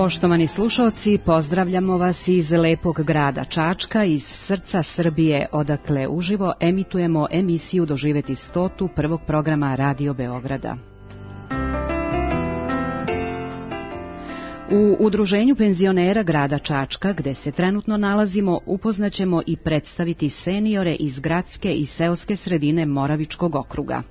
Poštovani slušalci, pozdravljamo vas iz lepog grada Čačka, iz srca Srbije, odakle uživo emitujemo emisiju Doživeti 100. prvog programa Radio Beograda. U Udruženju penzionera grada Čačka, gde se trenutno nalazimo, upoznaćemo i predstaviti seniore iz gradske i seoske sredine Moravičkog okruga.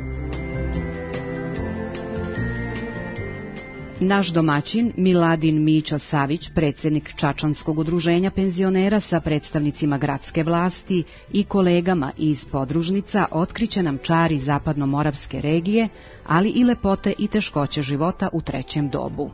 Naš domaćin Miladin Mićo Savić, predsjednik Čačanskog udruženja penzionera sa predstavnicima gradske vlasti i kolegama iz podružnica, otkriće nam čari zapadno-moravske regije, ali i lepote i teškoće života u trećem dobu.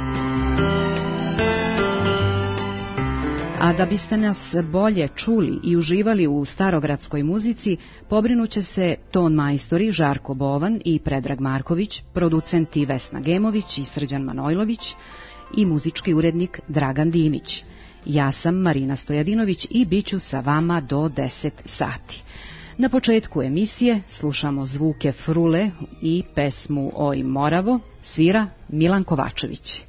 A da biste nas bolje čuli i uživali u starogradskoj muzici, pobrinuće se ton majstori Žarko Bovan i Predrag Marković, producenti Vesna Gemović i Srđan Manojlović i muzički urednik Dragan Dimić. Ja sam Marina Stojadinović i bit ću sa vama do 10 sati. Na početku emisije slušamo zvuke frule i pesmu Oj Moravo, svira Milan Kovačević.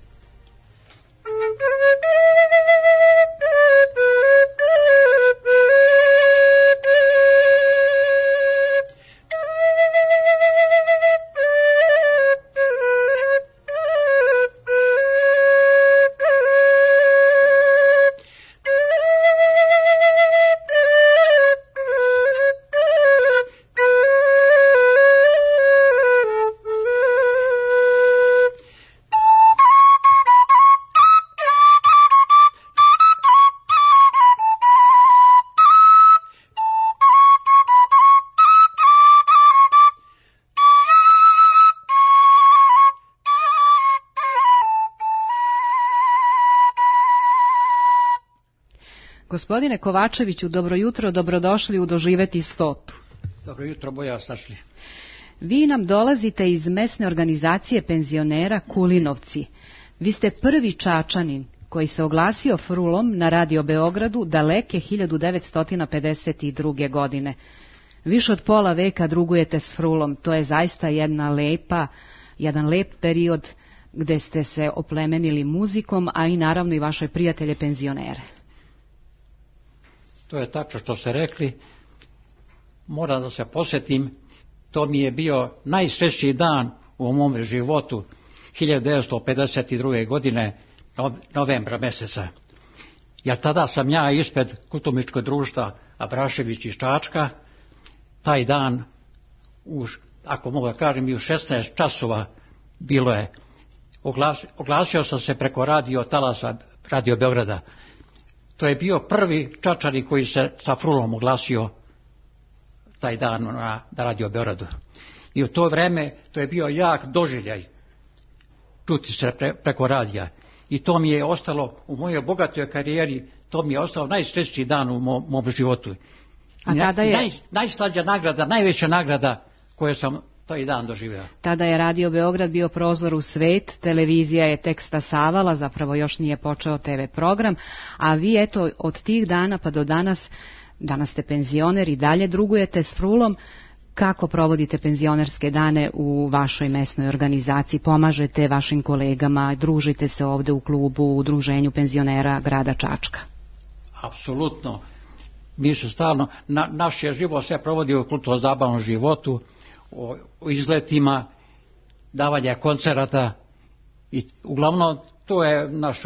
Gospodine Kovačeviću, dobro jutro, dobrodošli u Doživeti 100. Dobro jutro, boja sašli. Vi nam dolazite iz mesne organizacije penzionera Kulinovci. Vi ste prvi Čačanin koji se oglasio frulom na Radio Beogradu daleke 1952. godine. Više od pola veka drugujete s frulom, to je zaista jedan lep period gde ste se oplemenili muzikom, a i naravno i vaše prijatelje penzionere. To je tačno što ste rekli. Moram da se posjetim, to mi je bio najsrećniji dan u mom životu 1952. godine, novembra mjeseca. Jer tada sam ja ispred kulturničkog društva Abrašević iz Čačka, taj dan, ako mogu da kažem, i u 16 časova bilo je. Oglasio sam se preko radio talasa Radio Beograda. To je bio prvi Čačanin koji se sa frulom oglasio taj dan na Radio Beogradu. I u to vreme to je bio jak doživljaj čuti se preko radija. I to mi je ostalo u mojoj bogatoj karijeri, to mi je ostalo najsrećniji dan u mom životu. A tada je najslađa nagrada, najveća nagrada koju sam taj dan doživio. Tada je Radio Beograd bio prozor u svet, televizija je tek stasavala, zapravo još nije počeo TV program, a vi eto od tih dana pa do danas ste penzioner i dalje drugujete s frulom. Kako provodite penzionerske dane u vašoj mesnoj organizaciji? Pomažete vašim kolegama, družite se ovde u klubu, u Udruženju penzionera grada Čačka? Apsolutno. Mi se stalno, naš je život sve provodi u kulturno-zabavnom životu, o izletima, davanja koncerata i uglavnom to je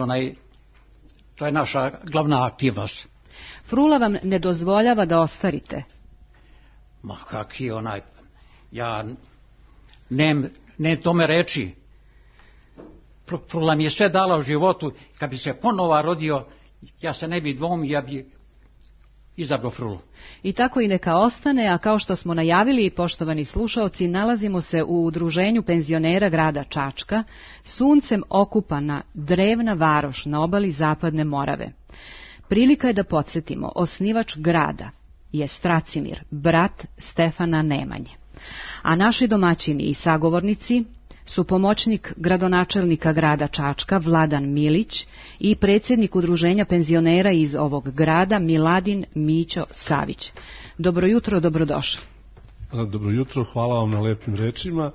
naša glavna aktivnost. Frula vam ne dozvoljava da ostarite? Ma kakvi ja ne tome reći. Frula mi je sve dala u životu, kad bi se ponova rodio, ja se ne bi dvoumio, ja bi izabrao frulu. I tako i neka ostane, a kao što smo najavili, poštovani slušaoci, nalazimo se u Udruženju penzionera grada Čačka, suncem okupana drevna varoš na obali Zapadne Morave. Prilika je da podsjetimo, osnivač grada je Stracimir, brat Stefana Nemanje. A naši domaćini i sagovornici su pomoćnik gradonačelnika grada Čačka Vladan Milić i predsjednik Udruženja penzionera iz ovog grada Miladin Mićo Savić. Dobro jutro, dobrodošli. Dobro jutro, hvala vam na lepim rečima.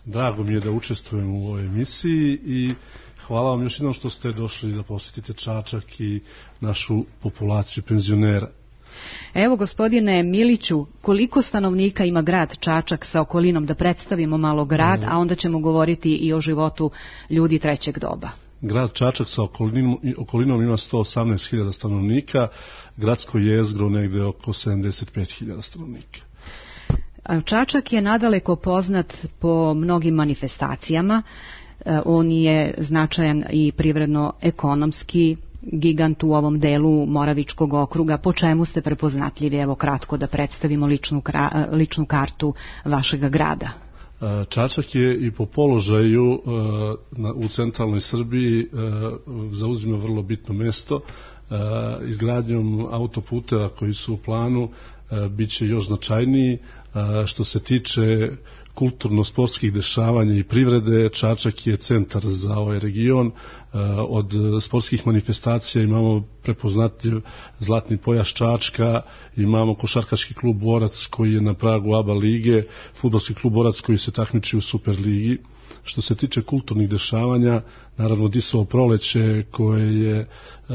Drago mi je da učestvujem u ovoj emisiji i hvala vam još jednom što ste došli da posjetite Čačak i našu populaciju penzionera. Evo, gospodine Miliću, koliko stanovnika ima grad Čačak sa okolinom, da predstavimo malo grad, a onda ćemo govoriti i o životu ljudi trećeg doba. Grad Čačak sa okolinom ima 118.000 stanovnika, gradsko jezgro negde oko 75.000 stanovnika. Čačak je nadaleko poznat po mnogim manifestacijama. On je značajan i privredno-ekonomski gigant u ovom delu Moravičkog okruga. Po čemu ste prepoznatljivi? Evo kratko da predstavimo ličnu kartu vašega grada. Čačak je i po položaju u centralnoj Srbiji zauzima vrlo bitno mesto. Izgradnjom autoputeva koji su u planu bit će još značajniji. Što se tiče kulturno-sportskih dešavanja i privrede, Čačak je centar za ovaj region. Od sportskih manifestacija imamo prepoznatljiv Zlatni pojas Čačka, imamo košarkaški klub Borac koji je na pragu ABA lige, fudbalski klub Borac koji se takmiči u Superligi. Što se tiče kulturnih dešavanja, naravno Disovo proleće koje je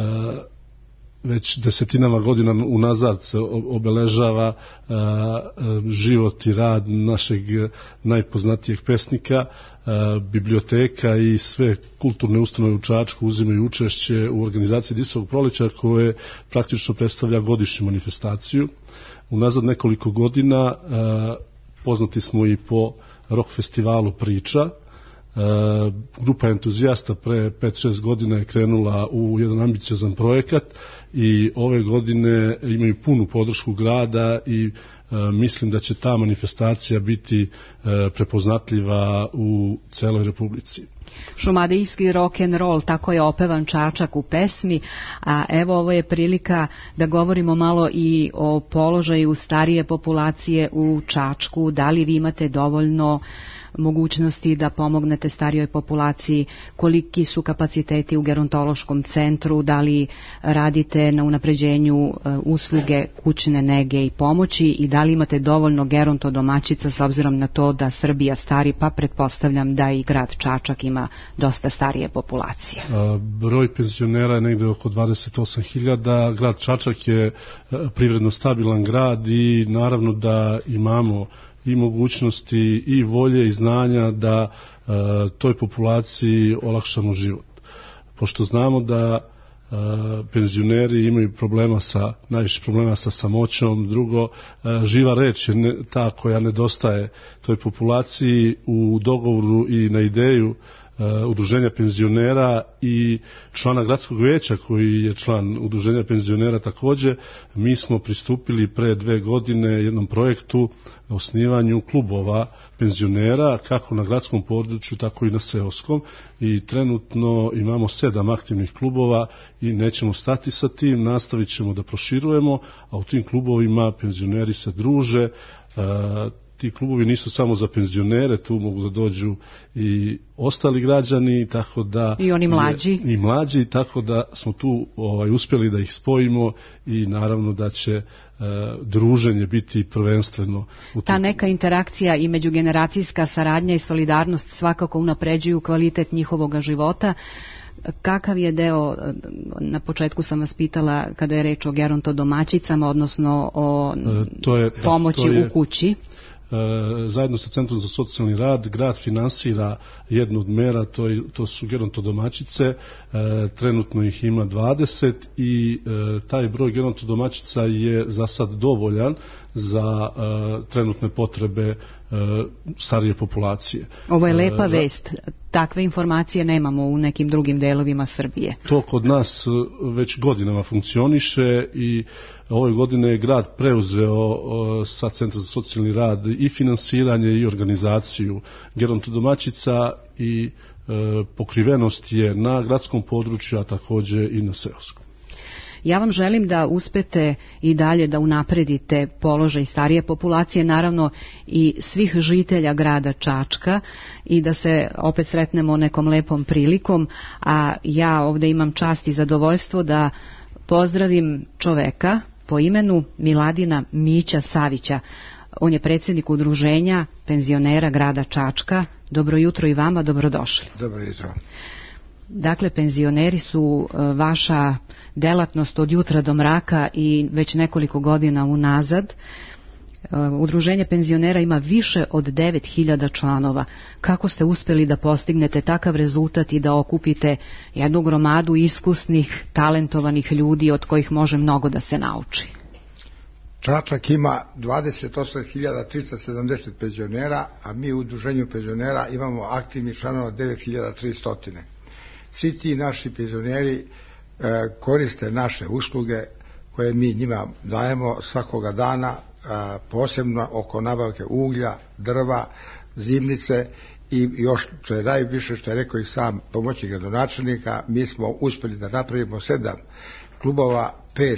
već desetinama godina unazad se obeležava život i rad našeg najpoznatijeg pesnika. Biblioteka i sve kulturne ustanove u Čačku uzimaju učešće u organizaciji Disovog proleća koje praktično predstavlja godišnju manifestaciju. Unazad nekoliko godina poznati smo i po rock festivalu Priča. Grupa entuzijasta pre 5-6 godina je krenula u jedan ambiciozan projekat i ove godine imaju punu podršku grada i mislim da će ta manifestacija biti prepoznatljiva u celoj Republici. Šumadijski rock and roll, tako je opevan Čačak u pesmi, a evo ovo je prilika da govorimo malo i o položaju starije populacije u Čačku. Da li vi imate dovoljno mogućnosti da pomognete starijoj populaciji, koliki su kapaciteti u gerontološkom centru, da li radite na unapređenju usluge kućne nege i pomoći i da li imate dovoljno gerontodomaćica s obzirom na to da Srbija stari, pa pretpostavljam da i grad Čačak ima dosta starije populacije. Broj penzionera je negde oko 28.000, grad Čačak je privredno stabilan grad i naravno da imamo i mogućnosti i volje i znanja da toj populaciji olakšamo život. Pošto znamo da penzioneri imaju najviše problema sa samoćom, drugo, živa reč je ta koja nedostaje toj populaciji. U dogovoru i na ideju udruženja penzionera i člana gradskog veća koji je član udruženja penzionera takođe, mi smo pristupili pre 2 godine jednom projektu na osnivanju klubova penzionera kako na gradskom području tako i na seoskom i trenutno imamo 7 aktivnih klubova i nećemo stati sa tim, nastavit ćemo da proširujemo, a u tim klubovima penzioneri se druže. Ti klubovi nisu samo za penzionere, tu mogu da dođu i ostali građani, tako da i oni mlađi, tako da smo tu uspjeli da ih spojimo i naravno da će druženje biti prvenstveno u ta neka interakcija i međugeneracijska saradnja i solidarnost svakako unapređuju kvalitet njihovog života. Kakav je deo, na početku sam vas pitala kada je reč o gerontodomaćicama, odnosno o pomoći u kući? Zajedno sa Centrom za socijalni rad grad finansira jednu od mera, to su gerontodomaćice, trenutno ih ima 20 i taj broj gerontodomaćica je za sad dovoljan za trenutne potrebe starije populacije. Ovo je lepa vest. Takve informacije nemamo u nekim drugim delovima Srbije. To kod nas već godinama funkcioniše i ove godine je grad preuzeo sa Centra za socijalni rad i finansiranje i organizaciju gerontodomaćica i pokrivenost je na gradskom području, a takođe i na seoskom. Ja vam želim da uspete i dalje da unapredite položaj starije populacije, naravno i svih žitelja grada Čačka i da se opet sretnemo nekom lepom prilikom, a ja ovde imam čast i zadovoljstvo da pozdravim čoveka po imenu Miladina Mića Savića. On je predsjednik udruženja penzionera grada Čačka. Dobro jutro i vama, dobrodošli. Dobro jutro. Dakle, penzioneri su vaša delatnost od jutra do mraka i već nekoliko godina unazad. Udruženje penzionera ima više od 9.000 članova. Kako ste uspjeli da postignete takav rezultat i da okupite jednu gromadu iskusnih, talentovanih ljudi od kojih može mnogo da se nauči? Čačak ima 28.370 penzionera, a mi u udruženju penzionera imamo aktivnih članova 9.300. Svi ti naši penzioneri koriste naše usluge koje mi njima dajemo svakoga dana, posebno oko nabavke uglja, drva, zimnice i još što je najviše što je rekao i sam pomoćnik gradonačelnika, mi smo uspjeli da napravimo 7 klubova,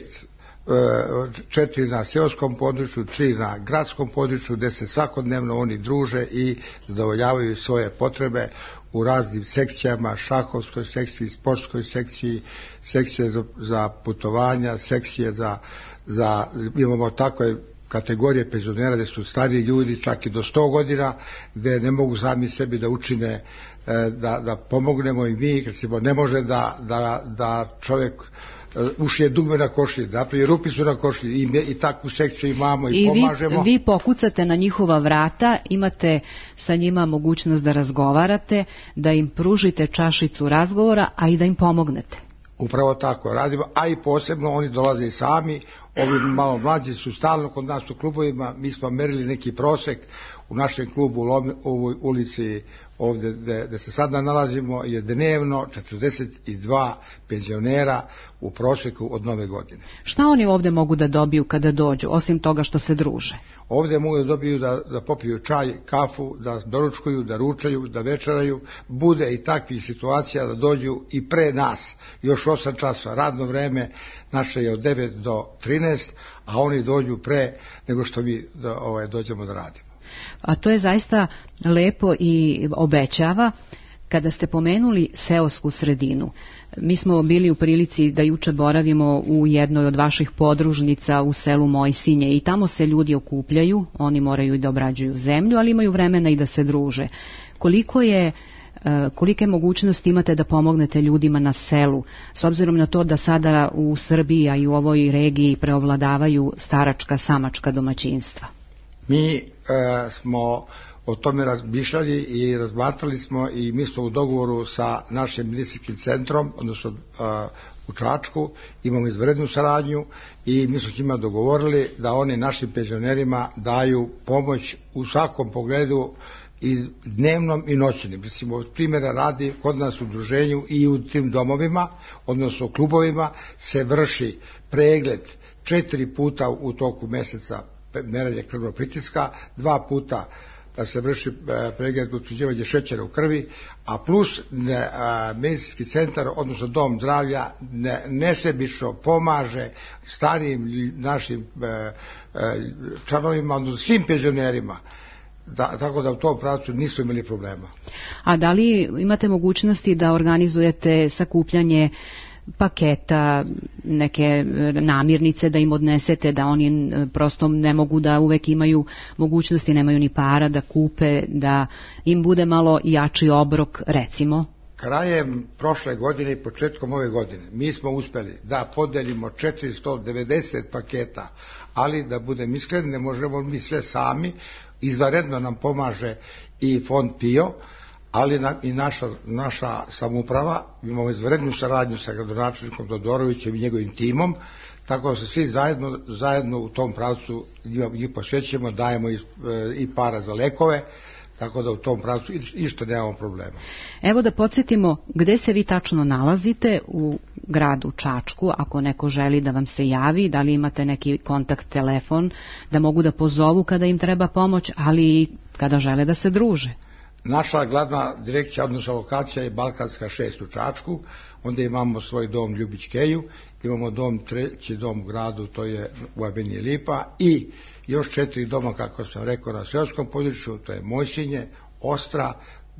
4 na seoskom području, 3 na gradskom području, gdje se svakodnevno oni druže i zadovoljavaju svoje potrebe u raznim sekcijama, šahovskoj sekciji, sportskoj sekciji, sekcije za putovanja, sekcije imamo takve kategorije penzionera gdje su stariji ljudi čak i do 100 godina, gdje ne mogu sami sebi da učine, da pomognemo i mi, kad ne može da čovjek ušije dugme na košlji, napravi rupicu na košlji i takvu sekciju imamo i pomažemo. Vi pokucate na njihova vrata, imate sa njima mogućnost da razgovarate, da im pružite čašicu razgovora, a i da im pomognete. Upravo tako radimo, a i posebno oni dolaze i sami, ovi malo mlađi su stalno kod nas u klubovima, mi smo merili neki prosek u našem klubu u ulici ovdje gdje se sada nalazimo je dnevno 42 penzionera u prosjeku od Nove godine. Šta oni ovdje mogu da dobiju kada dođu, osim toga što se druže? Ovdje mogu da dobiju da popiju čaj, kafu, da doručkuju, da ručaju, da večeraju, bude i takvih situacija da dođu i pre nas, još 8 časova, radno vreme naše je od 9 do 13, a oni dođu pre nego što mi dođemo da radimo. A to je zaista lepo i obećava. Kada ste pomenuli seosku sredinu, mi smo bili u prilici da juče boravimo u jednoj od vaših podružnica u selu Mojsinje i tamo se ljudi okupljaju, oni moraju i da obrađuju zemlju, ali imaju vremena i da se druže. Kolike mogućnosti imate da pomognete ljudima na selu, s obzirom na to da sada u Srbiji, a i u ovoj regiji preovladavaju staračka, samačka domaćinstva? Mi smo o tome razmišljali i razmatrali smo i mi smo u dogovoru sa našim medicinskim centrom, odnosno u Čačku, imamo izvanrednu saradnju i mi smo s njima dogovorili da oni našim penzionerima daju pomoć u svakom pogledu i dnevnom i noćnim. Recimo, primjera radi, kod nas u udruženju i u tim domovima, odnosno klubovima, se vrši pregled 4 puta u toku mjeseca, merenje krvnog pritiska, 2 puta da se vrši pregled utvrđivanja šećera u krvi, a plus medicinski centar, odnosno dom zdravlja, nesebično pomaže starijim našim članovima, odnosno svim penzionerima. Tako da u tom pravcu nismo imali problema. A da li imate mogućnosti da organizujete sakupljanje paketa, neke namirnice da im odnesete, da oni prosto ne mogu da uvek imaju mogućnosti, nemaju ni para da kupe, da im bude malo jači obrok, recimo? Krajem prošle godine i početkom ove godine mi smo uspjeli da podelimo 490 paketa, ali da budem iskren, ne možemo mi sve sami, izvanredno nam pomaže i fond PIO, ali i naša samouprava, imamo izvanrednu saradnju sa gradonačelnikom Todorovićem i njegovim timom, tako da se svi zajedno u tom pravcu njih posvećujemo, dajemo i para za lekove, tako da u tom pravcu isto nemamo problema. Evo da podsjetimo gdje se vi tačno nalazite u gradu Čačku, ako neko želi da vam se javi, da li imate neki kontakt telefon, da mogu da pozovu kada im treba pomoć, ali i kada žele da se druže. Naša glavna direkcija, odnosno lokacija je Balkanska 6 u Čačku, onda imamo svoj dom Ljubić Keju, imamo treći dom u gradu, to je u Aveniji Lipa i još 4 doma, kako sam rekao, na seoskom području, to je Mojsinje, Ostra,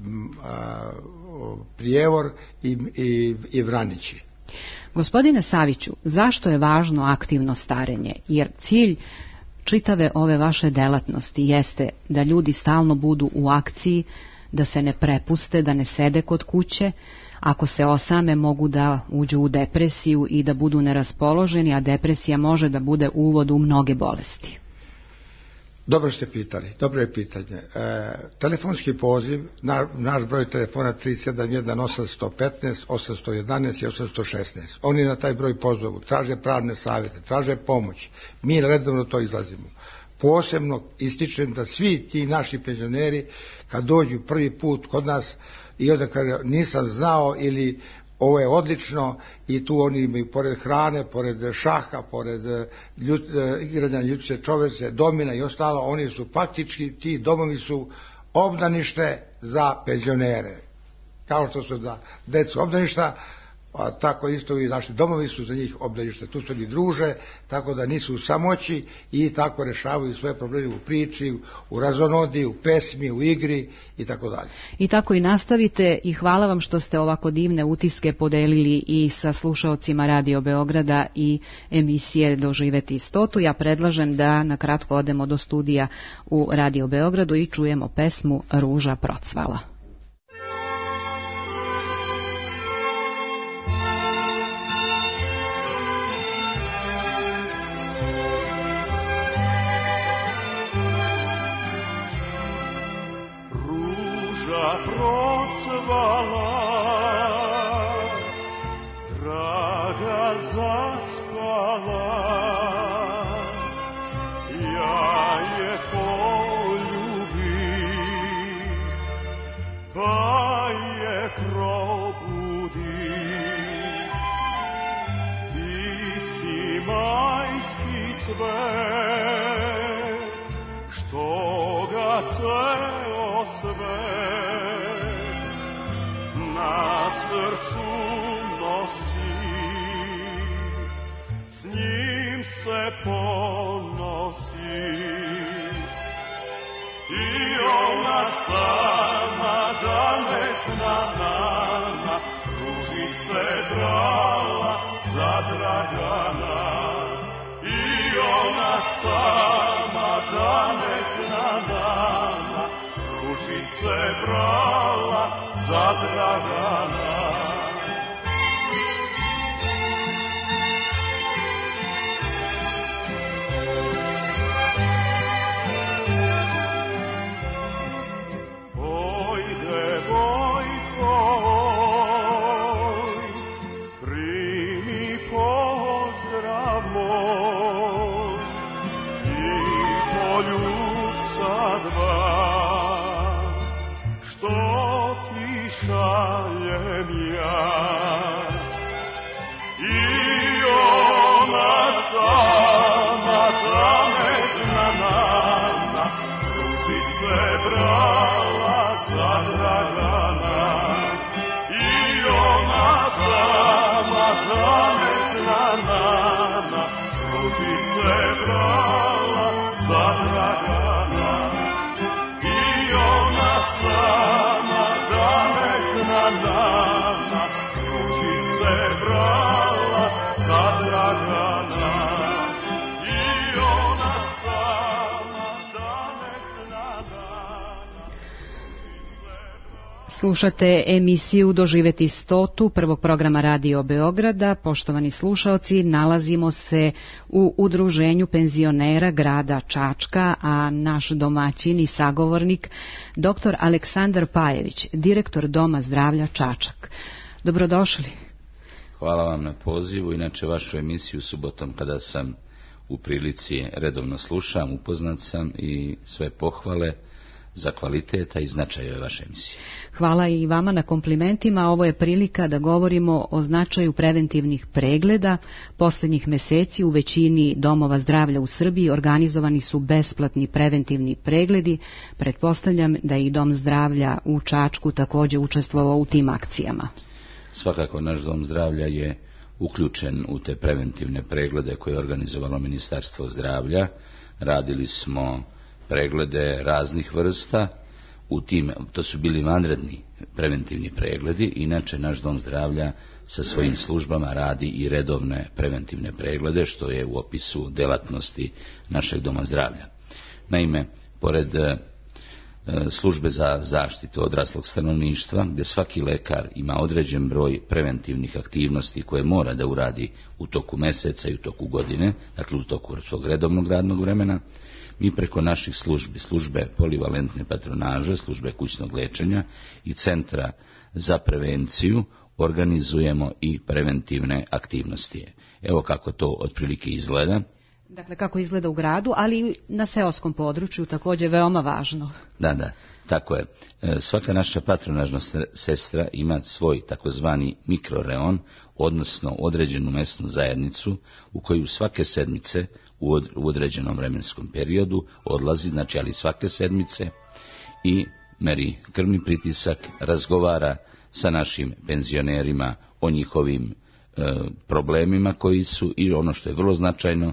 Prijevor i Vranići. Gospodine Saviću, zašto je važno aktivno starenje? Jer cilj čitave ove vaše delatnosti jeste da ljudi stalno budu u akciji, da se ne prepuste, da ne sede kod kuće. Ako se osame, mogu da uđu u depresiju i da budu neraspoloženi, a depresija može da bude uvod u mnoge bolesti. Dobro ste pitali, dobro je pitanje. Telefonski poziv, naš broj telefona 371 815 811 i 816. Oni na taj broj pozovu, traže pravne savjete, traže pomoć. Mi redovno to izlazimo. Posebno ističem da svi ti naši penzioneri kad dođu prvi put kod nas i onda kaže nisam znao ili ovo je odlično i tu oni imaju pored hrane, pored šaha, pored igranja ljučice, čoveče, domina i ostalo, oni su faktički, ti domovi su obdanište za penzionere. Kao što su da decu obdaništa, a tako isto i naši domovi su za njih obdanište. Tu se oni druže, tako da nisu u samoći i tako rešavaju svoje probleme u priči, u razonodi, u pesmi, u igri i tako dalje. I tako i nastavite i hvala vam što ste ovako divne utiske podelili i sa slušaocima Radio Beograda i emisije Doživeti istotu. Ja predlažem da na kratko odemo do studija u Radio Beogradu i čujemo pesmu Ruža procvala. Slušate emisiju Doživeti istotu prvog programa Radio Beograda. Poštovani slušaoci, nalazimo se u udruženju penzionera grada Čačka, a naš domaćin i sagovornik dr. Aleksandar Pajević, direktor Doma zdravlja Čačak. Dobrodošli. Hvala vam na pozivu. Inače, vašu emisiju subotom kada sam u prilici redovno slušam, upoznat sam i sve pohvale za kvaliteta i značaj ove vaše emisije. Hvala i vama na komplimentima. Ovo je prilika da govorimo o značaju preventivnih pregleda. Posljednjih meseci u većini domova zdravlja u Srbiji organizovani su besplatni preventivni pregledi. Pretpostavljam da i Dom zdravlja u Čačku također učestvovao u tim akcijama. Svakako naš Dom zdravlja je uključen u te preventivne preglede koje je organizovalo Ministarstvo zdravlja. Radili smo preglede raznih vrsta to su bili vanredni preventivni pregledi. Inače naš dom zdravlja sa svojim službama radi i redovne preventivne preglede, što je u opisu delatnosti našeg doma zdravlja. Naime, pored službe za zaštitu odraslog stanovništva, gdje svaki lekar ima određen broj preventivnih aktivnosti koje mora da uradi u toku mjeseca i u toku godine, dakle u toku svog redovnog radnog vremena, mi preko naših službi, službe polivalentne patronaže, službe kućnog liječenja i centra za prevenciju organizujemo i preventivne aktivnosti. Evo kako to otprilike izgleda. Dakle, kako izgleda u gradu, ali i na seoskom području također veoma važno. Da, tako je. Svaka naša patronažna sestra ima svoj takozvani mikroreon, odnosno određenu mesnu zajednicu u koju svake sedmice u određenom vremenskom periodu odlazi, znači ali svake sedmice, i meri krvni pritisak, razgovara sa našim penzionerima o njihovim problemima koji su, i ono što je vrlo značajno,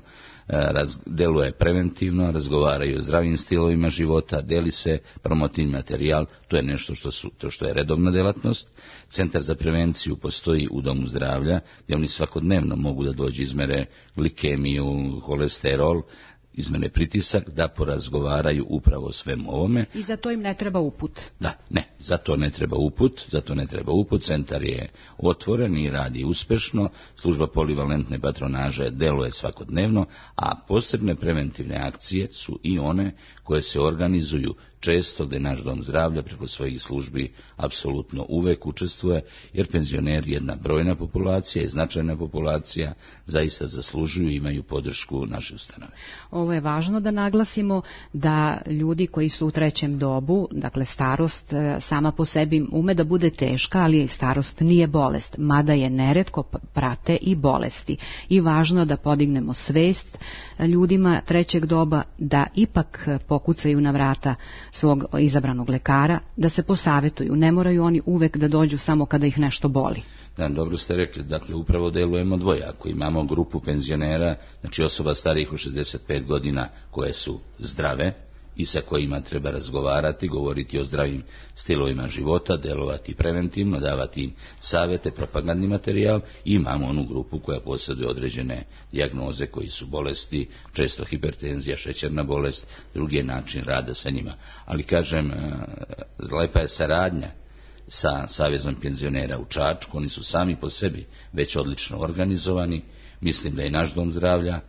deluje preventivno, razgovaraju o zdravim stilovima života, deli se promotivni materijal. To je nešto što je redovna delatnost. Centar za prevenciju postoji u domu zdravlja, gdje oni svakodnevno mogu da dođu izmere glikemiju, holesterol, izmene pritisak, da porazgovaraju upravo o svemu ovome. I za to im ne treba uput? Za to ne treba uput, centar je otvoren i radi uspešno, služba polivalentne patronaže deluje svakodnevno, a posebne preventivne akcije su i one koje se organizuju često, gdje naš dom zdravlja preko svojih službi apsolutno uvek učestvuje, jer penzioneri, jedna brojna populacija i značajna populacija, zaista zaslužuju i imaju podršku naše ustanove. Ovo je važno da naglasimo, da ljudi koji su u trećem dobu, dakle starost sama po sebi ume da bude teška, ali starost nije bolest, mada je neretko prate i bolesti. I važno da podignemo svest ljudima trećeg doba da ipak pokucaju na vrata svog izabranog lekara, da se posavetuju. Ne moraju oni uvek da dođu samo kada ih nešto boli. Da, dobro ste rekli, dakle upravo delujemo dvojako. Imamo grupu penzionera, znači osoba starijih od 65 godina koje su zdrave i sa kojima treba razgovarati, govoriti o zdravim stilovima života, delovati preventivno, davati im savjete, propagandni materijal. I imamo onu grupu koja posjeduje određene dijagnoze koji su bolesti, često hipertenzija, šećerna bolest, drugi je način rada sa njima. Ali kažem, lepa je saradnja sa Savezom penzionera u Čačku, oni su sami po sebi već odlično organizovani. Mislim da i naš dom zdravlja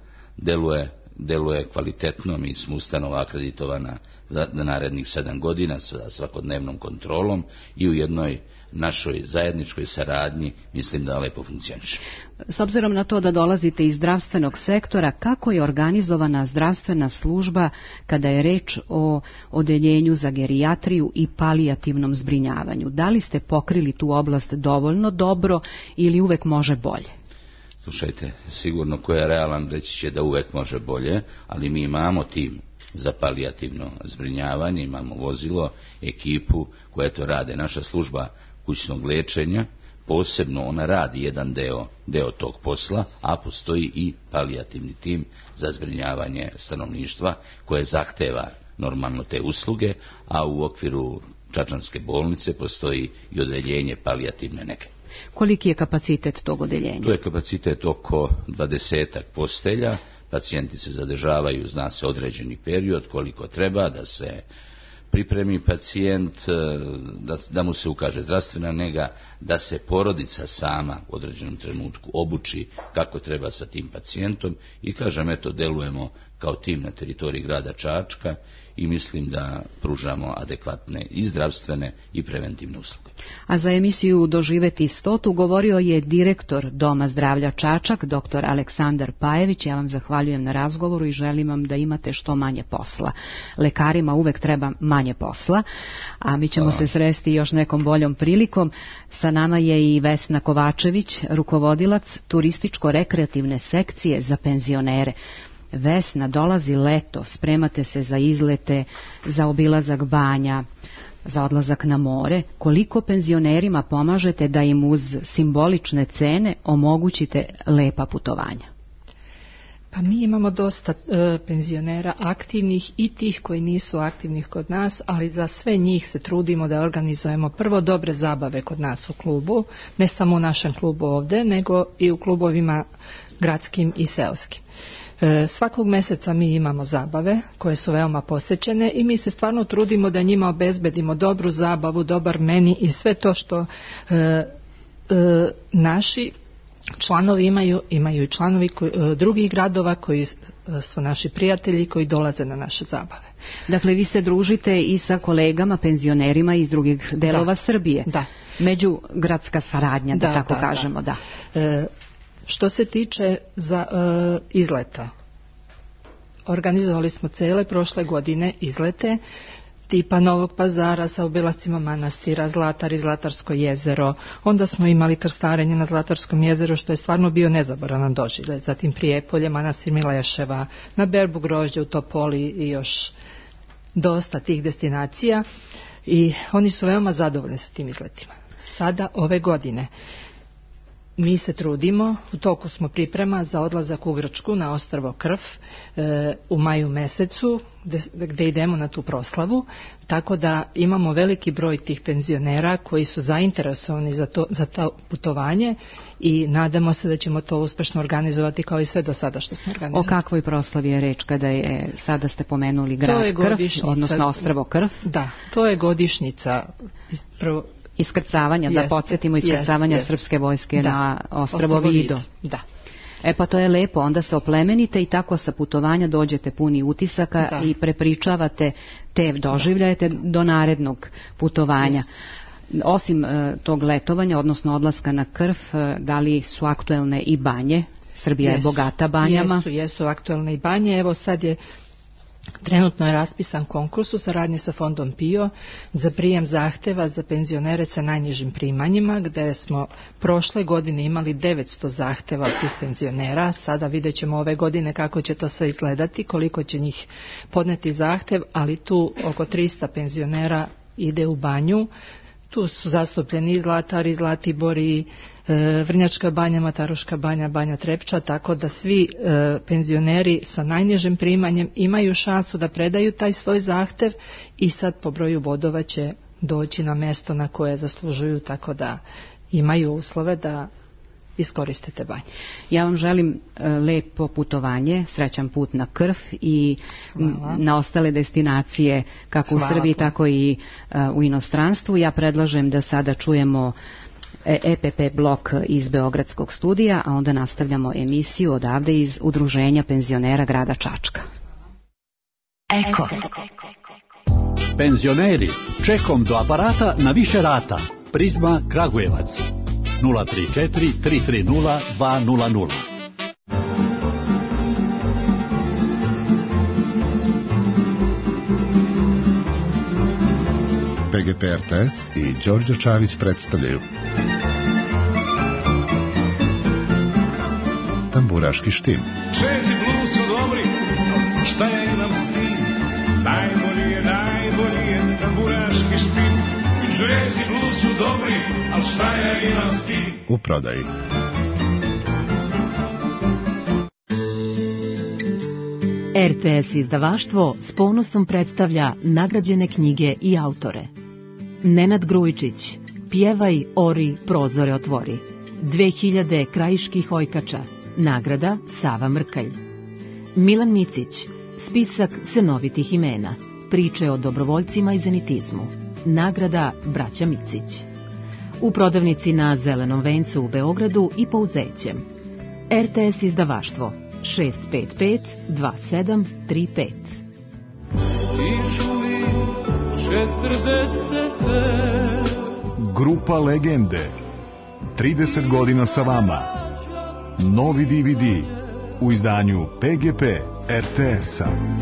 deluje kvalitetno, mi smo ustanova akreditovana za narednih 7 godina sa svakodnevnom kontrolom i u jednoj našoj zajedničkoj saradnji mislim da lepo funkcioniše. S obzirom na to da dolazite iz zdravstvenog sektora, kako je organizovana zdravstvena služba kada je reč o odeljenju za gerijatriju i palijativnom zbrinjavanju? Da li ste pokrili tu oblast dovoljno dobro ili uvek može bolje? Slušajte, sigurno ko je realan reći će da uvek može bolje, ali mi imamo tim za palijativno zbrinjavanje, imamo vozilo, ekipu koja to rade. Naša služba kućnog liječenja, posebno ona radi jedan deo tog posla, a postoji i palijativni tim za zbrinjavanje stanovništva koje zahteva normalno te usluge, a u okviru Čačanske bolnice postoji i odeljenje palijativne nege. Koliki je kapacitet tog odeljenja? To je kapacitet oko 20 postelja, pacijenti se zadržavaju, zna se određeni period koliko treba da se pripremi pacijent, da mu se ukaže zdravstvena nega, da se porodica sama u određenom trenutku obuči kako treba sa tim pacijentom i kažem, eto, delujemo kao tim na teritoriji grada Čačka i mislim da pružamo adekvatne i zdravstvene i preventivne usluge. A za emisiju Doživeti 100 govorio je direktor Doma zdravlja Čačak, dr. Aleksandar Pajević. Ja vam zahvaljujem na razgovoru i želim vam da imate što manje posla. Lekarima uvek treba manje posla, a mi ćemo se sresti još nekom boljom prilikom. Sa nama je i Vesna Kovačević, rukovodilac turističko-rekreativne sekcije za penzionere. Vesna, dolazi leto, spremate se za izlete, za obilazak banja, za odlazak na more. Koliko penzionerima pomažete da im uz simbolične cene omogućite lepa putovanja? Pa mi imamo dosta penzionera aktivnih i tih koji nisu aktivnih kod nas, ali za sve njih se trudimo da organizujemo prvo dobre zabave kod nas u klubu, ne samo u našem klubu ovde, nego i u klubovima gradskim i seoskim. Svakog meseca mi imamo zabave koje su veoma posećene i mi se stvarno trudimo da njima obezbedimo dobru zabavu, dobar meni i sve to što naši članovi imaju i članovi drugih gradova koji su naši prijatelji koji dolaze na naše zabave. Dakle, vi se družite i sa kolegama, penzionerima iz drugih delova Srbije. Da. Međugradska saradnja, da tako kažemo, da. Što se tiče izleta, organizovali smo cele prošle godine izlete tipa Novog Pazara sa obilascima manastira, Zlatar i Zlatarsko jezero. Onda smo imali krstarenje na Zlatarskom jezeru, što je stvarno bio nezaboravan doživljaj. Zatim Prijepolje, manastir Mileševa, na berbu grožđa u Topoli i još dosta tih destinacija. I oni su veoma zadovoljni sa tim izletima. Sada, ove godine, mi se trudimo, u toku smo priprema za odlazak u Grčku na ostrvo Krf u maju mesecu gde idemo na tu proslavu, tako da imamo veliki broj tih penzionera koji su zainteresovani za to putovanje i nadamo se da ćemo to uspešno organizovati kao i sve do sada što smo organizovali. O kakvoj proslavi je reč kada je, sada ste pomenuli grad Krf, odnosno ostrvo Krf? Da, to je godišnjica iskrcavanja, da podsjetimo iskrcavanja srpske vojske na ostrvo Vido. Da. Pa to je lepo, onda se oplemenite i tako sa putovanja dođete puni utisaka i prepričavate te doživljajete do narednog putovanja. Osim tog letovanja, odnosno odlaska na Krf, da li su aktuelne i banje? Srbija je bogata banjama. Jesu aktuelne i banje. Evo sad je trenutno je raspisan konkurs u saradnji sa Fondom PIO za prijem zahteva za penzionere sa najnižim primanjima, gde smo prošle godine imali 900 zahteva od tih penzionera. Sada vidjet ćemo ove godine kako će to sve izgledati, koliko će njih podneti zahtev, ali tu oko 300 penzionera ide u banju. Tu su zastupljeni i Zlatar, i Zlatibor, i Vrnjačka banja, Mataruška banja, Banja Trepča, tako da svi penzioneri sa najnižim primanjem imaju šansu da predaju taj svoj zahtev i sad po broju bodova će doći na mesto na koje zaslužuju, tako da imaju uslove da iskoristite banje. Ja vam želim lepo putovanje, srećan put na Krf i na ostale destinacije kako u Srbiji, tako i u inostranstvu. Ja predlažem da sada čujemo EPP blok iz Beogradskog studija, a onda nastavljamo emisiju odavde iz Udruženja penzionera grada Čačka. Eko. Penzioneri, čekom do aparata na više rata. Prizma Kragujevac 034 330 200. PGP RTS i Đorđe Čavić predstavljaju Tamburaški štim. Jazz i blues su dobri, šta je nam s tim? Najbolji je tamburaški štim. Jazz i blues su dobri, al šta je nam s tim? U prodaji. RTS izdavaštvo s ponosom predstavlja nagrađene knjige i autore. Nenad Grujičić, Pjevaj, ori, prozore otvori. 2000 krajiških ojkača, nagrada Sava Mrkalj. Milan Micić, spisak senovitih imena, priče o dobrovoljcima i zenitizmu, nagrada Braća Micić. U prodavnici na Zelenom vencu u Beogradu i Pouzećem. RTS izdavaštvo 655 2735. Grupa Legende, 30 godina sa vama. Novi DVD u izdanju PGP RTS-a.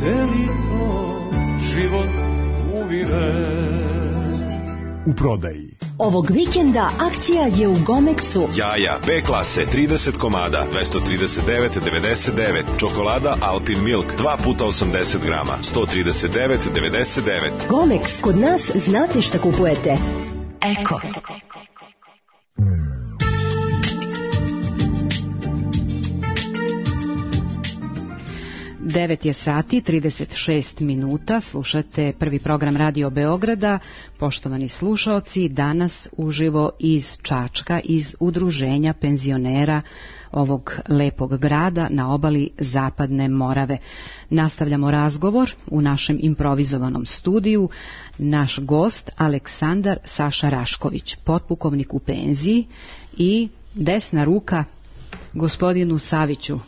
U prodaji. Ovog vikenda akcija je u Gomexu. Jaja B klase 30 komada 239,99. Čokolada Alpin Milk 2 puta 80 grama 139,99. Gomex, kod nas znate šta kupujete. Eko. 9 je sati, 36 minuta, slušate prvi program Radio Beograda. Poštovani slušaoci, danas uživo iz Čačka, iz udruženja penzionera ovog lepog grada na obali Zapadne Morave. Nastavljamo razgovor u našem improvizovanom studiju. Naš gost Aleksandar Saša Rašković, potpukovnik u penziji i desna ruka gospodinu Saviću,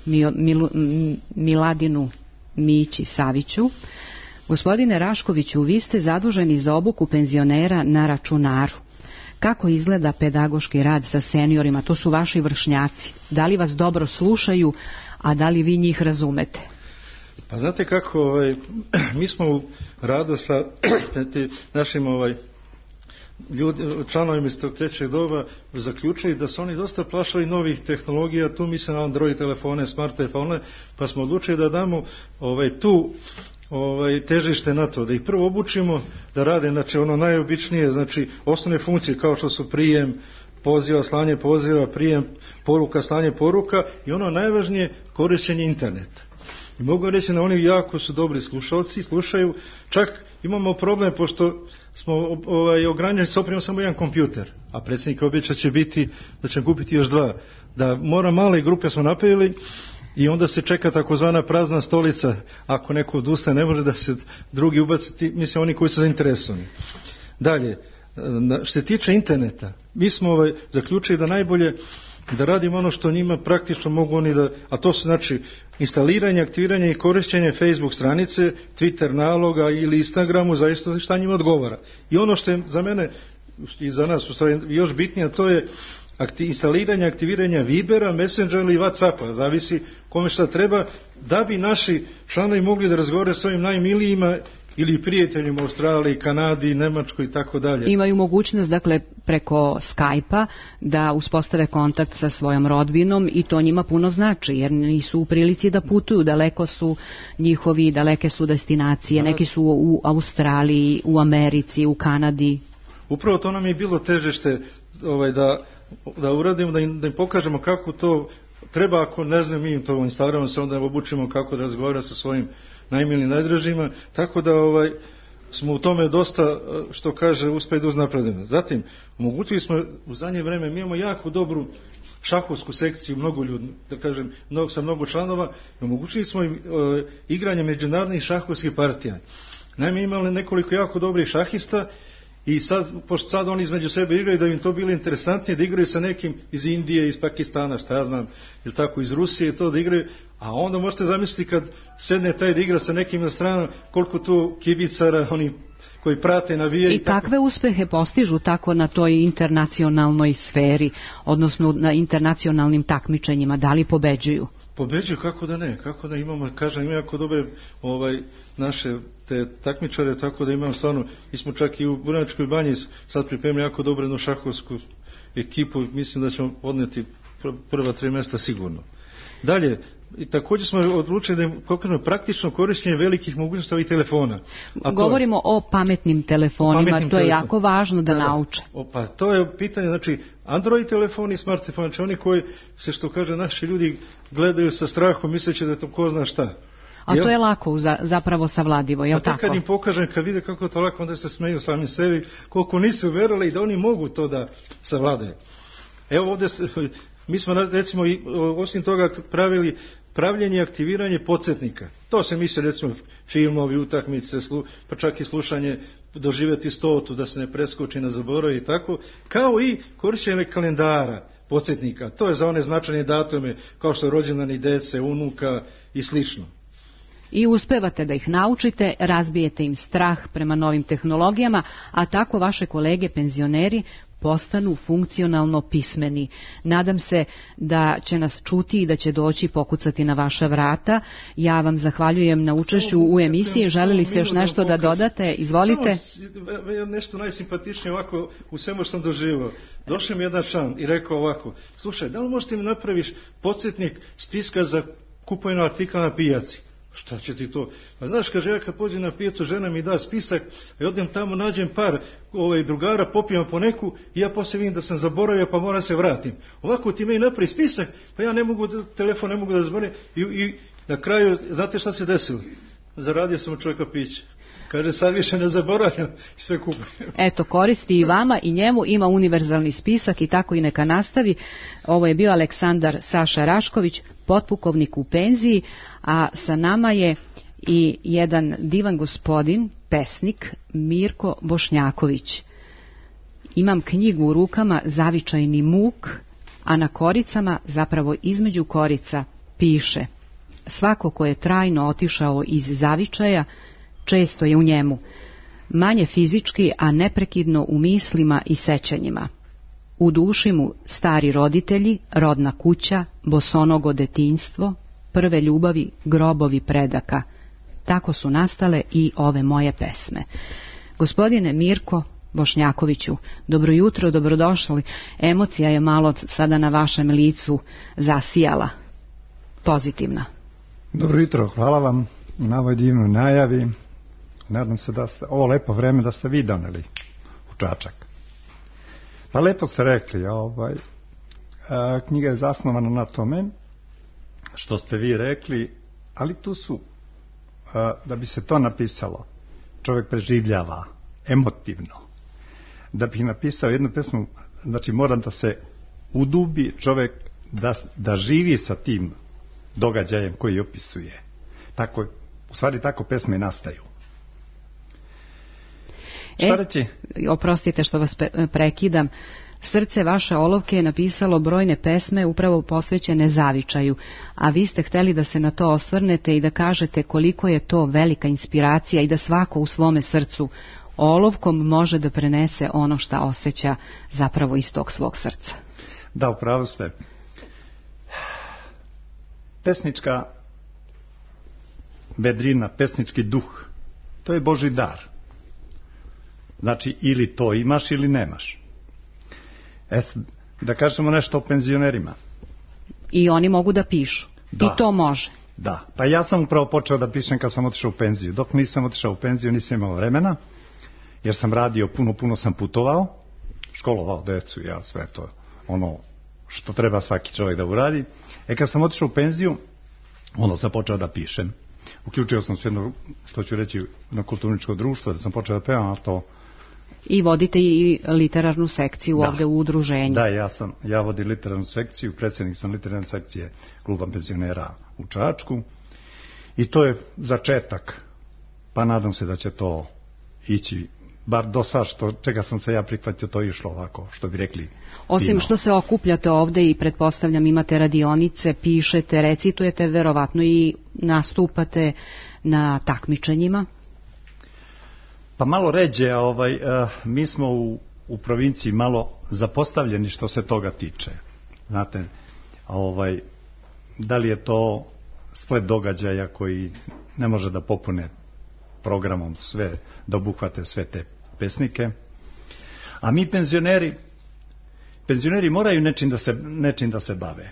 Miladinu Mići Saviću. Gospodine Raškoviću, vi ste zaduženi za obuku penzionera na računaru. Kako izgleda pedagoški rad sa seniorima? To su vaši vršnjaci. Da li vas dobro slušaju, a da li vi njih razumete? Pa znate kako, mi smo u radu sa našim članovima iz tog trećeg doba zaključili da su oni dosta plašali novih tehnologija, tu mislim na Android telefone, smart telefone, pa smo odlučili da damo tu težište na to, da ih prvo obučimo da rade, znači ono najobičnije, znači osnovne funkcije kao što su prijem poziva, slanje poziva, prijem poruka, slanje poruka i ono najvažnije, korišćenje interneta. I mogu reći da oni jako su dobri slušalci, slušaju, čak imamo problem pošto smo ograničeni s opremom samo jedan kompjuter, a predsjednik obeća će biti da će kupiti još dva, da mora male grupe smo napravili i onda se čeka takozvana prazna stolica, ako neko odustane ne može da se drugi ubaciti, mislim oni koji su zainteresovani. Dalje, što se tiče interneta, mi smo zaključili da najbolje da radimo ono što njima praktično mogu oni da, a to su znači instaliranje, aktiviranje i korišćenje Facebook stranice, Twitter naloga ili Instagramu, zaista šta njima odgovara. I ono što je za mene i za nas u stvari još bitnije, to je instaliranje, aktiviranje Vibera, Messengera ili Whatsappa, zavisi kome šta treba, da bi naši članovi mogli da razgovore s ovim najmilijima ili prijateljima u Australiji, Kanadi, Nemačkoj i tako dalje. Imaju mogućnost, dakle, preko Skype-a da uspostave kontakt sa svojom rodbinom i to njima puno znači, jer nisu u prilici da putuju, daleko su njihovi, daleke su destinacije, neki su u Australiji, u Americi, u Kanadi. Upravo to nam je bilo težište da uradimo, da im pokažemo kako to treba, ako ne znam, mi im to instaliramo, se onda obučimo kako da razgovara sa svojim najmilijim najdražima, tako da smo u tome dosta, što kaže, uspjeli da uznapredimo. Zatim, omogućili smo u zadnje vreme, mi imamo jako dobru šahovsku sekciju, mnogo ljudi, da kažem, sa mnogo članova, omogućili smo im igranje međunarodnih šahovskih partija. Naime, imali nekoliko jako dobrih šahista i pošto sad oni između sebe igraju, da im to bilo interesantnije, da igraju sa nekim iz Indije, iz Pakistana, šta ja znam, ili tako iz Rusije, to da igraju, a onda možete zamisliti kad sedne taj da igra sa nekim na stranu, koliko tu kibicara, oni koji prate, navijaju. I kakve uspehe postižu tako na toj internacionalnoj sferi, odnosno na internacionalnim takmičenjima, da li pobeđuju? Pobeđuju, kako da ne, kako da imamo, kažem, ima jako dobre naše te takmičare, tako da imamo stvarno, mi smo čak i u Brnačkoj banji sad pripremili jako dobro jednu šahovsku ekipu, mislim da ćemo odneti prva 3 mjesta sigurno. Dalje, i također smo odlučili da je pokrenuo praktično korištenje velikih mogućnosti ovih telefona. Govorimo o pametnim telefonima, to je jako važno da nauče. Pa to je pitanje, znači Android telefoni i smart telefoni, znači oni koji se, što kaže, naši ljudi gledaju sa strahom misleći da je to ko zna šta. A to je lako zapravo savladivo, je li tako? Kad im pokažem, kad vide kako je to lako, onda se smeju sami sebi, koliko nisu uvjerili da oni mogu to da savladaju. Evo ovdje mi smo recimo osim toga pravili pravljenje i aktiviranje podsjetnika. To se misli recimo filmovi, utakmice, pa čak i slušanje, doživjeti 100, da se ne preskoči na zaboravi i tako, kao i korištenje kalendara, podsjetnika. To je za one značajne datume kao što je rođendani dece, unuka i slično. I uspevate da ih naučite, razbijete im strah prema novim tehnologijama, a tako vaše kolege penzioneri postanu funkcionalno pismeni. Nadam se da će nas čuti i da će doći pokucati na vaša vrata. Ja vam zahvaljujem na učešću u emisiji. Želili ste još nešto da dodate? Izvolite. Samo nešto najsimpatičnije ovako u svemu što sam doživio. Došao mi jedan član i rekao ovako: slušaj, da li možete mi napraviš podsjetnik spiska za kupovinu artikla na pijaci? Šta će ti to? Pa znaš, kaže, ja kad pođem na pijacu, žena mi da spisak, i odem tamo, nađem par drugara, popijem po neku i ja poslije vidim da sam zaboravio, pa moram se vratim. Ovako ti meni napravi spisak, pa ja ne mogu, telefon ne mogu da zvonim i Na kraju, znate šta se desilo? Zaradio sam od čovjeka piće. Kaže, sad više ne zaboravljam i sve kupujem. Eto, koristi i vama i njemu, ima univerzalni spisak i tako i neka nastavi. Ovo je bio Aleksandar Saša Rašković, potpukovnik u penziji, a sa nama je i jedan divan gospodin, pesnik, Mirko Bošnjaković. Imam knjigu u rukama, Zavičajni muk, a na koricama, zapravo između korica, piše: svako ko je trajno otišao iz zavičaja, često je u njemu, manje fizički, a neprekidno u mislima i sećanjima. U duši mu stari roditelji, rodna kuća, bosonogo detinjstvo, prve ljubavi, grobovi predaka. Tako su nastale i ove moje pesme. Gospodine Mirko Bošnjakoviću, dobro jutro, dobrodošli. Emocija je malo sada na vašem licu zasijala. Pozitivna. Dobro jutro, hvala vam na ovoj divnoj najavi. Nadam se da ste ovo lepo vreme da ste vi doneli u Čačak. Pa lepo ste rekli, knjiga je zasnovana na tome što ste vi rekli, ali tu su, da bi se to napisalo, čovjek preživljava emotivno. Da bih napisao jednu pesmu, znači mora da se udubi čovjek da živi sa tim događajem koji opisuje. Tako, u stvari tako pesme nastaju. Šta reći? Oprostite što vas prekidam. Srce vaše olovke je napisalo brojne pesme upravo posvećene zavičaju, a vi ste hteli da se na to osvrnete i da kažete koliko je to velika inspiracija i da svako u svome srcu olovkom može da prenese ono što osjeća zapravo iz tog svog srca. Da, upravo ste. Pesnička vedrina, pesnički duh, to je Božji dar. Znači, ili to imaš ili nemaš. Da kažemo nešto o penzionerima. I oni mogu da pišu. Da. I to može. Da, pa ja sam upravo počeo da pišem kad sam otišao u penziju. Dok nisam otišao u penziju nisam imao vremena, jer sam radio, puno sam putovao, školovao decu, ja sve to, ono što treba svaki čovjek da uradi. Kad sam otišao u penziju, onda sam počeo da pišem. Uključio sam se jedno, što ću reći, na kulturničko društvo, da sam počeo da pevam, ali to... I vodite i literarnu sekciju ovdje u udruženju. Da, ja vodim literarnu sekciju, predsjednik sam literarne sekcije kluba penzionera u Čačku i to je začetak, pa nadam se da će to ići, bar do sad čega sam se ja prihvatio, to je išlo ovako, što bi rekli. Osim što se okupljate ovdje i pretpostavljam imate radionice, pišete, recitujete, verovatno i nastupate na takmičenjima. Pa malo ređe, mi smo u provinciji malo zapostavljeni što se toga tiče. Znate, da li je to splet događaja koji ne može da popune programom sve, da obuhvate sve te pesnike. A mi penzioneri moraju nečim da se bave.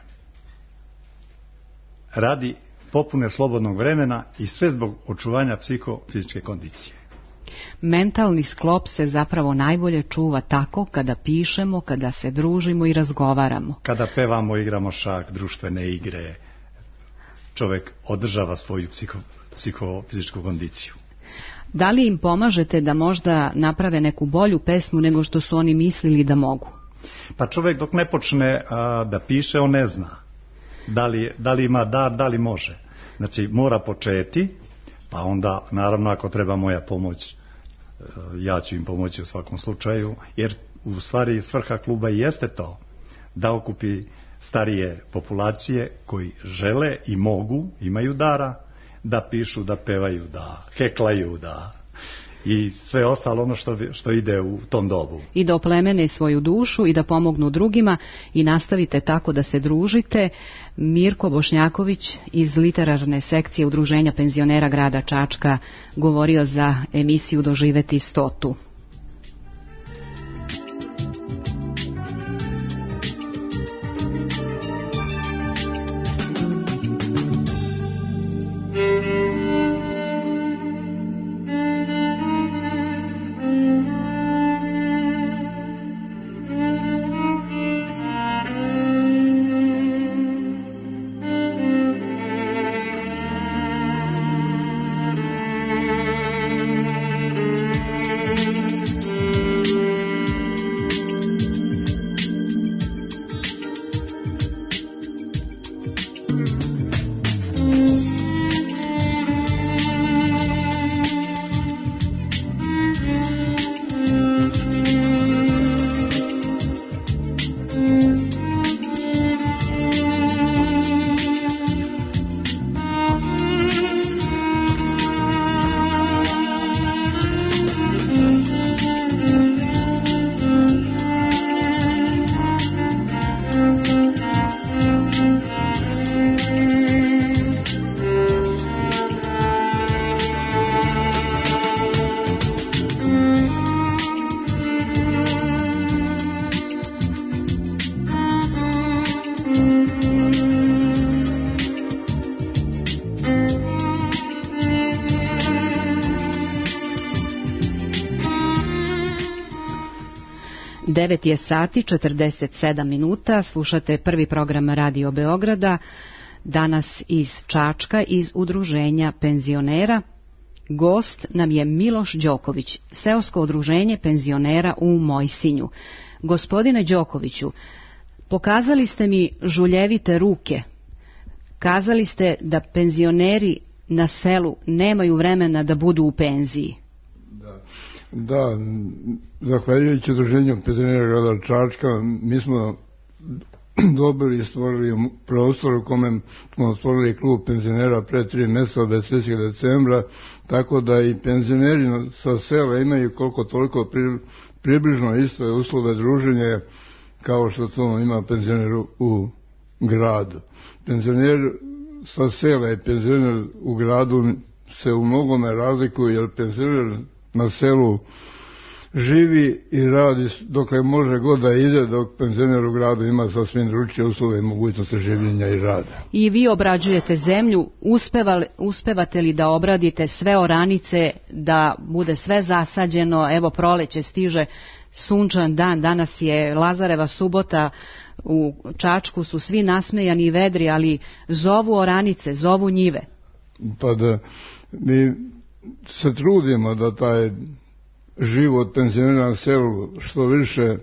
Radi popune slobodnog vremena i sve zbog očuvanja psihofizičke kondicije. Mentalni sklop se zapravo najbolje čuva tako kada pišemo, kada se družimo i razgovaramo. Kada pevamo, igramo šah, društvene igre, čovjek održava svoju psihofizičku kondiciju. Da li im pomažete da možda naprave neku bolju pesmu nego što su oni mislili da mogu? Pa čovjek dok ne počne da piše, on ne zna da li ima dar, da li može. Znači mora početi, pa onda naravno ako treba moja pomoć, ja ću im pomoći u svakom slučaju, jer u stvari svrha kluba i jeste to, da okupi starije populacije koji žele i mogu, imaju dara, da pišu, da pevaju, da heklaju, i sve ostalo ono što ide u tom dobu. I da oplemene svoju dušu i da pomognu drugima i nastavite tako da se družite. Mirko Bošnjaković iz literarne sekcije Udruženja penzionera grada Čačka govorio za emisiju Doživeti 100. 9 je sati 47 minuta, slušate prvi program Radio Beograda, danas iz Čačka, iz Udruženja penzionera. Gost nam je Miloš Đoković, seosko udruženje penzionera u Mojsinju. Gospodine Đokoviću, pokazali ste mi žuljevite ruke. Kazali ste da penzioneri na selu nemaju vremena da budu u penziji. Da, zahvaljujući udruženju penzionera grada Čačka, mi smo dobili i stvorili prostor u kome smo stvorili klub penzionera pre 3 mjeseca, 23. decembra, tako da i penzioneri sa sela imaju koliko toliko približno iste uslove druženja kao što to ima penzioner u gradu. Penzioner sa sela i penzioner u gradu se u mnogome razlikuju, jer penzioner na selu živi i radi dok je može god da ide, dok penzioner u gradu ima sasvim drugačije uslove i mogućnosti življenja i rada. I vi obrađujete zemlju, uspevate li da obradite sve oranice, da bude sve zasađeno? Evo, proleće stiže, sunčan dan, danas je Lazareva subota, u Čačku su svi nasmejani i vedri, ali zovu oranice, zovu njive. Pa da, mi se trudimo da taj život penzionera na selu što više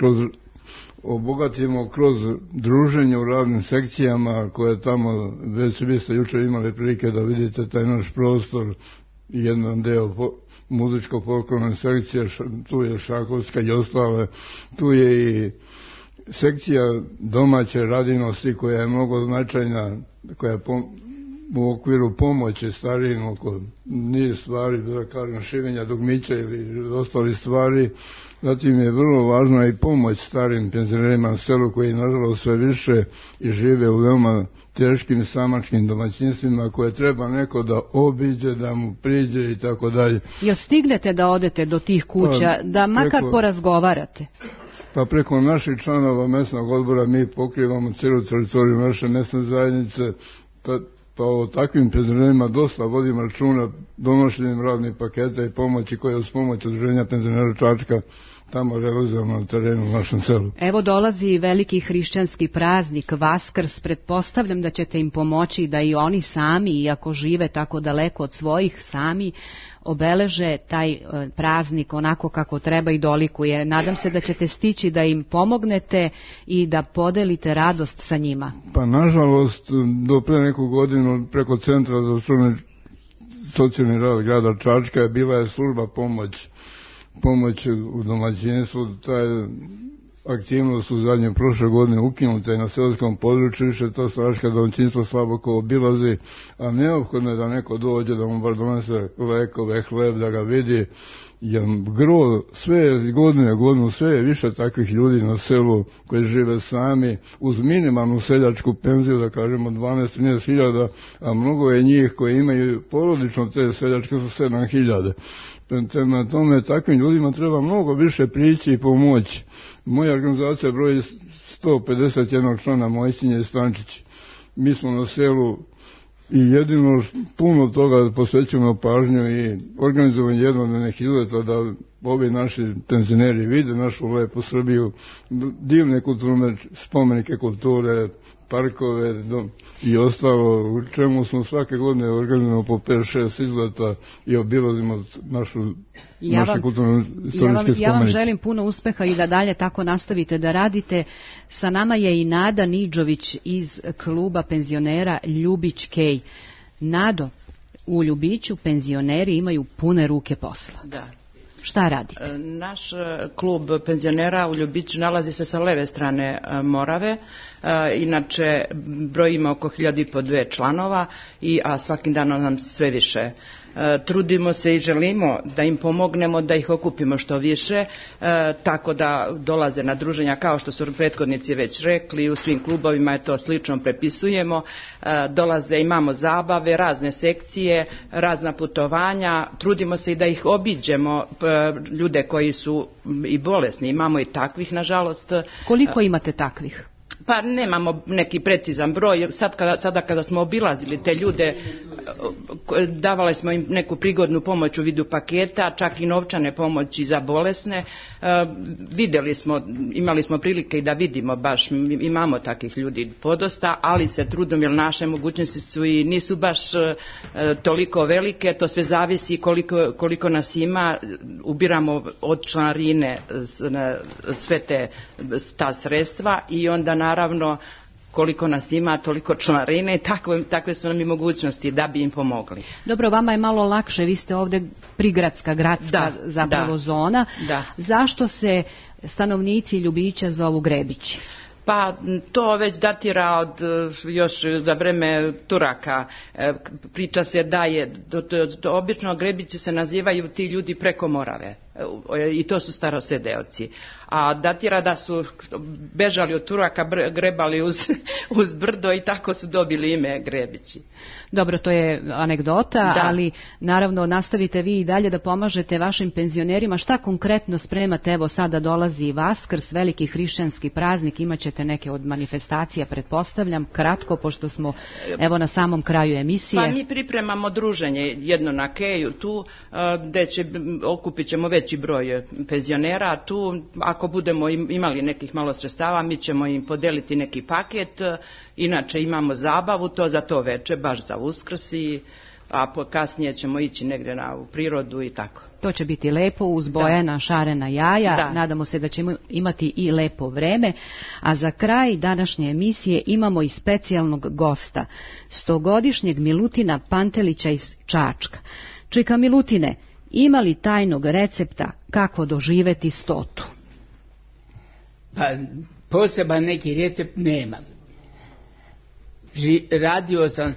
obogatimo kroz druženje u radnim sekcijama koje tamo, već vi ste jučer imali prilike da vidite taj naš prostor, jedan deo muzičko-folklorne sekcije, tu je šahovska i ostale, tu je i sekcija domaće radinosti koja je mnogo značajna, koja je u okviru pomoći starijim oko nije stvari, da kažem, šivenja dugmića ili ostali stvari. Zatim je vrlo važna i pomoć starim penzionerima na selu koji nažalost sve više i žive u veoma teškim samačkim domaćinstvima koje treba neko da obiđe, da mu priđe i tako dalje. Jel stignete da odete do tih kuća, da makar porazgovarate? Pa preko naših članova mesnog odbora mi pokrivamo cijelu teritoriju naše mesne zajednice, pa o takvim penzionerima dosta vodimo računa donošenjem radnih paketa i pomoći koje uz pomoć udruženja penzionera Čačka tamo realizujemo na terenu u našem selu. Evo dolazi veliki hrišćanski praznik, Vaskrs, pretpostavljam da ćete im pomoći da i oni sami, iako žive tako daleko od svojih, sami obeleže taj praznik onako kako treba i dolikuje. Nadam se da ćete stići da im pomognete i da podelite radost sa njima. Pa nažalost, do pre neku godinu preko Centra za socijalni rad grada Čačka je bila je služba pomoć u domaćinstvu. Taj aktivnost u zadnje prošle godine ukinuta i na selskom području, više to staračka domaćinstvo slabo ko obilazi, a neophodno je da neko dođe da mu bar donese lekove, hleb, da ga vidi, jer sve godinu sve je više takvih ljudi na selu koji žive sami uz minimalnu seljačku penziju, da kažemo 12-13 hiljada, a mnogo je njih koji imaju porodično te seljačke sa 7 hiljada. Prema tome, takvim ljudima treba mnogo više prići i pomoći. Moja organizacija broji 151 člana Mojsinje i Stančići. Mi smo na selu i jedino puno toga posvećujemo pažnju i organizovanje jednodnevnih izleta da ovi naši penzioneri vide našu lepu Srbiju, divne kulturne spomenike kulture, parkove i ostalo, u čemu smo svake godine organizujemo po 5-6 izleta i obilazimo naše kulturno istorijske spomenike. Ja vam želim puno uspeha i da dalje tako nastavite da radite. Sa nama je i Nada Nidžović iz kluba penzionera Ljubić Kej. Nado, u Ljubiću penzioneri imaju pune ruke posla. Da. Šta radi? Naš klub penzionera u Ljubiću nalazi se sa leve strane Morave, inače brojimo oko 1500 članova, a svakim danom nam sve više. Trudimo se i želimo da im pomognemo, da ih okupimo što više, tako da dolaze na druženja, kao što su prethodnici već rekli, u svim klubovima je to slično, prepisujemo, dolaze, imamo zabave, razne sekcije, razna putovanja, trudimo se i da ih obiđemo, ljude koji su i bolesni, imamo i takvih, nažalost. Koliko imate takvih? Pa nemamo neki precizan broj, sada kada smo obilazili te ljude, davali smo im neku prigodnu pomoć u vidu paketa, čak i novčane pomoći za bolesne. Vidjeli smo, imali smo prilike i da vidimo, baš imamo takvih ljudi podosta, ali se trudom, jer naše mogućnosti su i nisu baš toliko velike, to sve zavisi koliko nas ima, ubiramo od članarine sve ta sredstva i onda naravno koliko nas ima, toliko članarine, takve su nam i mogućnosti da bi im pomogli. Dobro, vama je malo lakše, vi ste ovdje prigradska, gradska zona. Da. Zašto se stanovnici Ljubića zovu Grebići? Pa to već datira od još za vreme Turaka. Priča se da je, obično Grebići se nazivaju ti ljudi preko Morave i to su starosedeoci. A datira da su bežali od Turaka, grebali uz brdo i tako su dobili ime Grebići. Dobro, to je anegdota, ali naravno nastavite vi i dalje da pomažete vašim penzionerima. Šta konkretno spremate? Evo sada dolazi Vaskrs, veliki hrišćanski praznik, imat ćete neke od manifestacija, pretpostavljam, kratko, pošto smo evo na samom kraju emisije. Pa mi pripremamo druženje jedno na Keju tu, gde okupit ćemo veći broj penzionera tu. Ako budemo imali nekih malo sredstava, mi ćemo im podeliti neki paket. Inače imamo zabavu za to veče, baš za Uskrs, a kasnije ćemo ići negdje u prirodu i tako. To će biti lepo, uz bojena šarena jaja. Nadamo se da ćemo imati i lepo vreme. A za kraj današnje emisije imamo i specijalnog gosta, 100-godišnjeg Milutina Pantelića iz Čačka. Čika Milutine, ima li tajnog recepta kako doživeti 100? Pa poseban neki recept nemam. Radio sam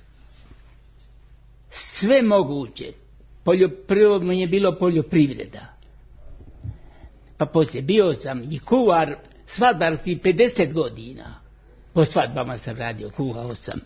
sve moguće. Prvo mi je bilo poljoprivreda. Pa poslije bio sam i kuvar, svadbar ti 50 godina. Po svadbama sam radio, kuhao sam.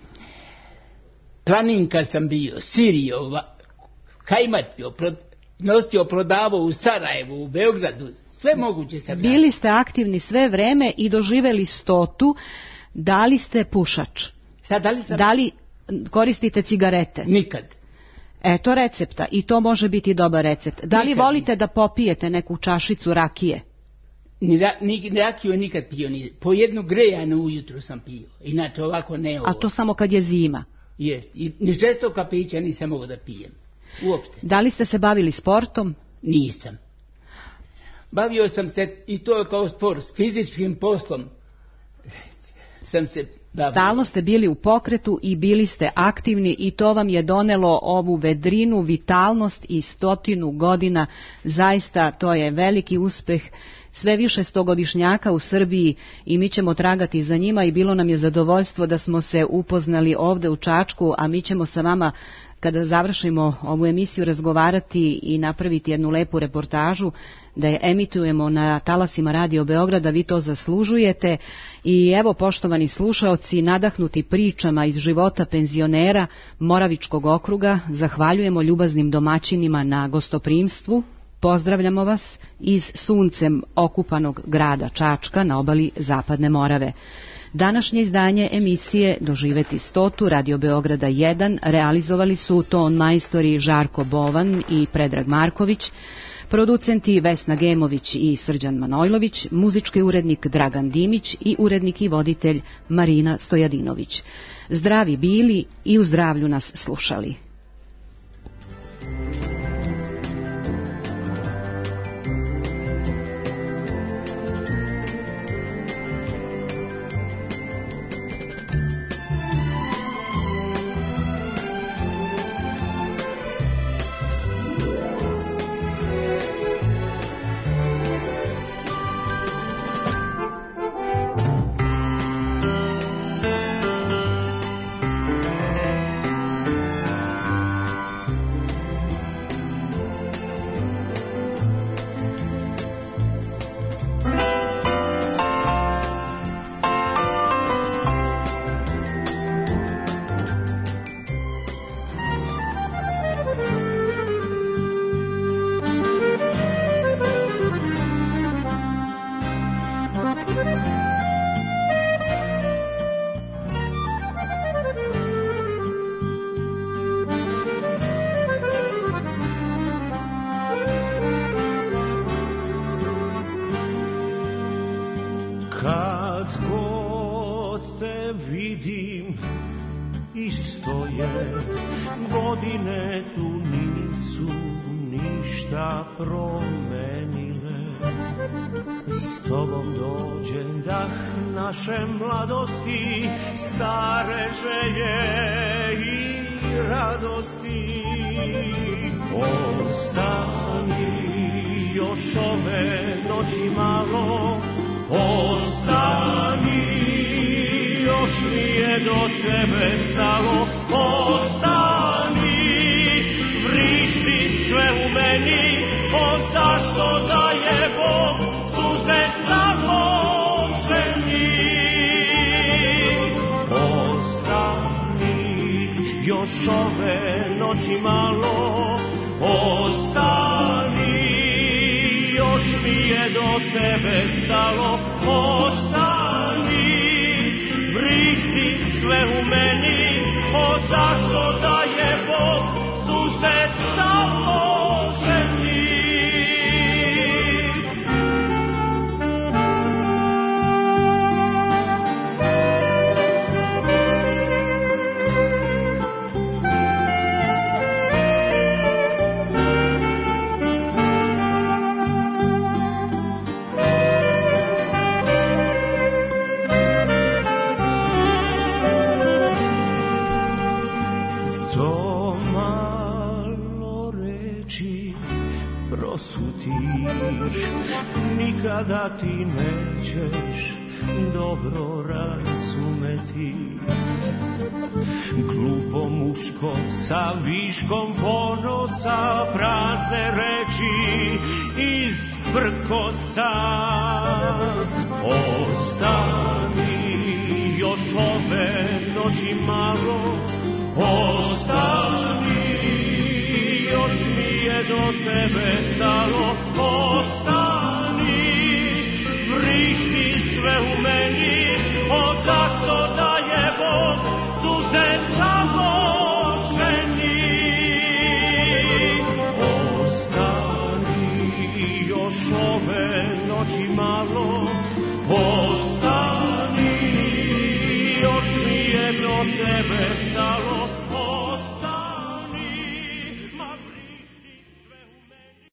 Planinka sam bio, sirio, kajmatio, nosio, prodavao u Sarajevu, u Beogradu, sve moguće sam radio. Bili ste aktivni sve vreme i doživeli 100. Da li ste pušač? Da li koristite cigarete? Nikad. Eto recepta, i to može biti dobar recept. Da li volite da popijete neku čašicu rakije? Rakiju nikad pio, po jednu grejanu ujutru sam pio, inače ovako ne ovo. A to samo kad je zima? Je, ni žestoka pića nisam mogao da pijem, uopšte. Da li ste se bavili sportom? Nisam. Bavio sam se, i to kao sport, s fizičkim poslom. Stalno ste bili u pokretu i bili ste aktivni i to vam je donelo ovu vedrinu, vitalnost i 100 godina. Zaista to je veliki uspeh. Sve više 100-godišnjaka u Srbiji i mi ćemo tragati za njima i bilo nam je zadovoljstvo da smo se upoznali ovde u Čačku, a mi ćemo sa vama kada završimo ovu emisiju razgovarati i napraviti jednu lepu reportažu, da je emitujemo na talasima Radio Beograda, vi to zaslužujete. I evo, poštovani slušaoci, nadahnuti pričama iz života penzionera Moravičkog okruga, zahvaljujemo ljubaznim domaćinima na gostoprimstvu. Pozdravljamo vas iz suncem okupanog grada Čačka na obali Zapadne Morave. Današnje izdanje emisije Doživeti 100 Radio Beograda 1 realizovali su ton majstori Žarko Bovan i Predrag Marković, producenti Vesna Gemović i Srđan Manojlović, muzički urednik Dragan Dimić i urednik i voditelj Marina Stojadinović. Zdravi bili i u zdravlju nas slušali. vidim, isto je, godine tu nisu ništa promenile. S tobom dođe dah naše mladosti, stare želje i radosti. Ostani još ove noći malo, ostani, još mi je do tebe stalo. Ostani, vrišti sve u meni, o zašto da je Bog suze samoženi. Ostani, još ove noći malo, ostani, još mi je do tebe stalo. Ostani, vrišti sve u meni, o zašto da je Bog suze samoženi. Nikada ti nećeš dobro razumeti. Glupo muško sa viškom ponosa, prazne reči